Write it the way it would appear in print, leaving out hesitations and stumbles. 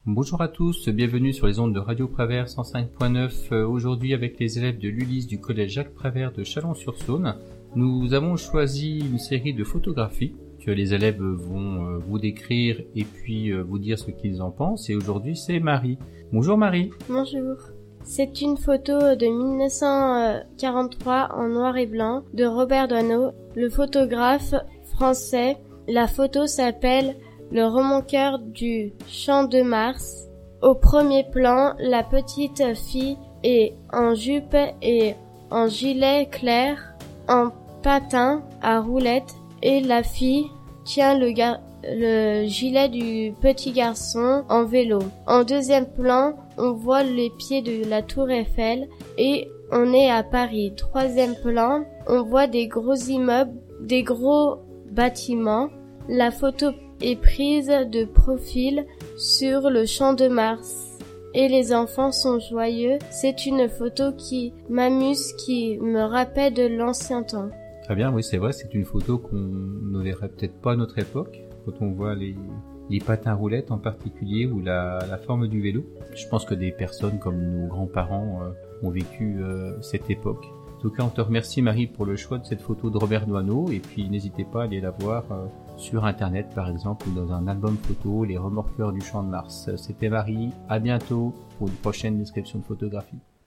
Bonjour à tous, bienvenue sur les ondes de Radio Prévert 105.9. Aujourd'hui avec les élèves de l'Ulysse du collège Jacques Prévert de Chalon-sur-Saône. Nous avons choisi une série de photographies que les élèves vont vous décrire et puis vous dire ce qu'ils en pensent. Et aujourd'hui c'est Marie. Bonjour Marie. Bonjour. C'est une photo de 1943 en noir et blanc de Robert Doisneau, le photographe français. La photo s'appelle Le remonqueur du Champ de Mars. Au premier plan, la petite fille est en jupe et en gilet clair, en patin à roulettes, et la fille tient le gilet du petit garçon en vélo. En deuxième plan, on voit les pieds de la tour Eiffel et on est à Paris. Troisième plan, on voit des gros immeubles, des gros bâtiments. La photo est prise de profil sur le Champ de Mars et les enfants sont joyeux. C'est une photo qui m'amuse, qui me rappelle de l'ancien temps. Très bien, oui c'est vrai, c'est une photo qu'on ne verrait peut-être pas à notre époque, quand on voit les patins roulettes en particulier ou la forme du vélo. Je pense que des personnes comme nos grands-parents ont vécu cette époque. En tout cas, on te remercie Marie pour le choix de cette photo de Robert Doisneau et puis n'hésitez pas à aller la voir sur internet par exemple ou dans un album photo, Les remorqueurs du Champ de Mars. C'était Marie, à bientôt pour une prochaine description de photographie.